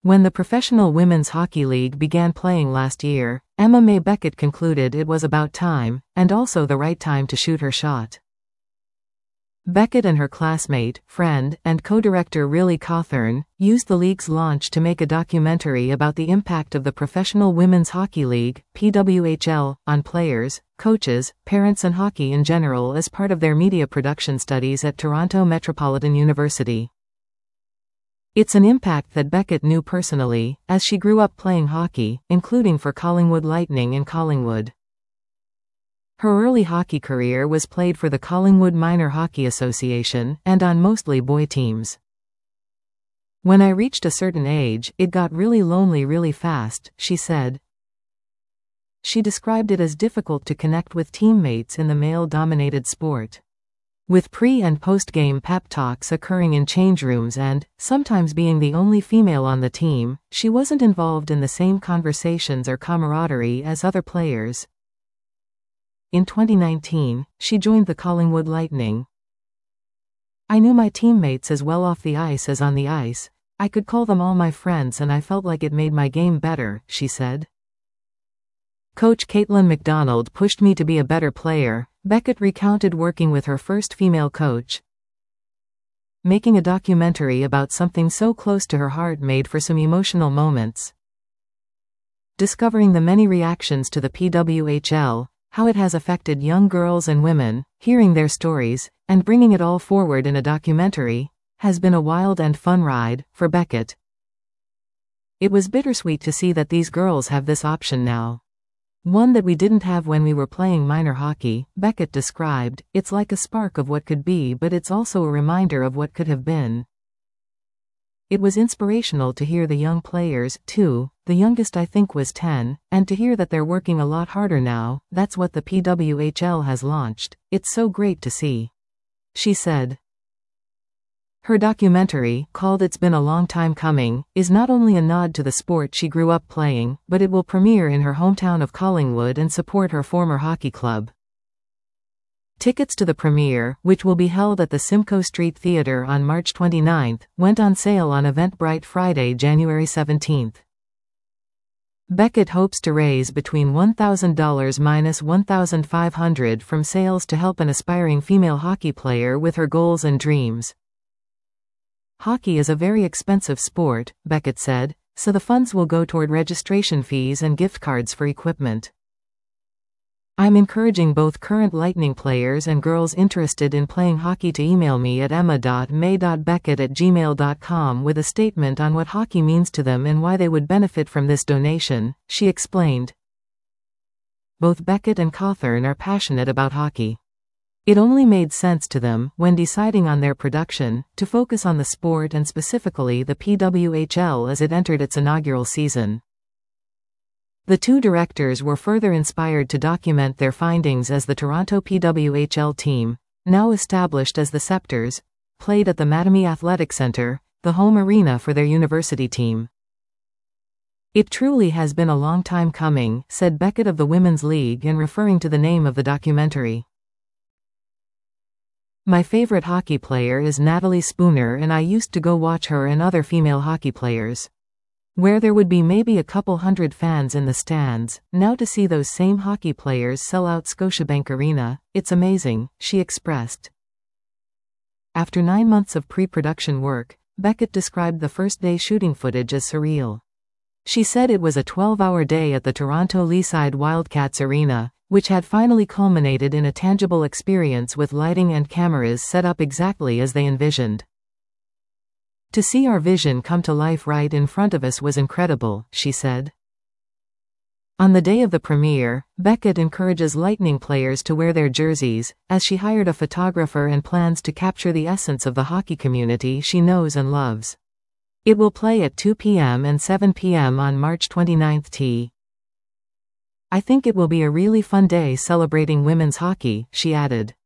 When the Professional Women's Hockey League began playing last year, Emma May Beckett concluded it was about time, and also the right time to shoot her shot. Beckett and her classmate, friend, and co-director Riley Cawthorn used the league's launch to make a documentary about the impact of the Professional Women's Hockey League, PWHL, on players, coaches, parents and hockey in general as part of their media production studies at Toronto Metropolitan University. It's an impact that Beckett knew personally, as she grew up playing hockey, including for Collingwood Lightning in Collingwood. Her early hockey career was played for the Collingwood Minor Hockey Association, and on mostly boy teams. When I reached a certain age, it got really lonely really fast, she said. She described it as difficult to connect with teammates in the male-dominated sport. With pre- and post-game pep talks occurring in change rooms and, sometimes being the only female on the team, she wasn't involved in the same conversations or camaraderie as other players. In 2019, she joined the Collingwood Lightning. I knew my teammates as well off the ice as on the ice. I could call them all my friends and I felt like it made my game better, she said. Coach Caitlin McDonald pushed me to be a better player, Beckett recounted working with her first female coach. Making a documentary about something so close to her heart made for some emotional moments. Discovering the many reactions to the PWHL, how it has affected young girls and women, hearing their stories, and bringing it all forward in a documentary, has been a wild and fun ride, for Beckett. It was bittersweet to see that these girls have this option now. One that we didn't have when we were playing minor hockey, Beckett described. It's like a spark of what could be, but it's also a reminder of what could have been. It was inspirational to hear the young players, too. The youngest I think was 10, and to hear that they're working a lot harder now. That's what the PWHL has launched. It's so great to see, she said. Her documentary, called It's Been a Long Time Coming, is not only a nod to the sport she grew up playing, but it will premiere in her hometown of Collingwood and support her former hockey club. Tickets to the premiere, which will be held at the Simcoe Street Theatre on March 29, went on sale on Eventbrite Friday, January 17. Beckett hopes to raise between $1,000 minus $1,500 from sales to help an aspiring female hockey player with her goals and dreams. Hockey is a very expensive sport, Beckett said, so the funds will go toward registration fees and gift cards for equipment. I'm encouraging both current Lightning players and girls interested in playing hockey to email me at emma.may.beckett@gmail.com with a statement on what hockey means to them and why they would benefit from this donation, she explained. Both Beckett and Cawthorn are passionate about hockey. It only made sense to them, when deciding on their production, to focus on the sport and specifically the PWHL as it entered its inaugural season. The two directors were further inspired to document their findings as the Toronto PWHL team, now established as the Scepters, played at the Mattamy Athletic Centre, the home arena for their university team. It truly has been a long time coming, said Beckett of the Women's League in referring to the name of the documentary. My favorite hockey player is Natalie Spooner and I used to go watch her and other female hockey players. Where there would be maybe a couple hundred fans in the stands, now to see those same hockey players sell out Scotiabank Arena, it's amazing, she expressed. After 9 months of pre-production work, Beckett described the first day shooting footage as surreal. She said it was a 12-hour day at the Toronto Leaside Wildcats Arena, which had finally culminated in a tangible experience with lighting and cameras set up exactly as they envisioned. To see our vision come to life right in front of us was incredible, she said. On the day of the premiere, Beckett encourages Lightning players to wear their jerseys, as she hired a photographer and plans to capture the essence of the hockey community she knows and loves. It will play at 2 p.m. and 7 p.m. on March 29. I think it will be a really fun day celebrating women's hockey, she added.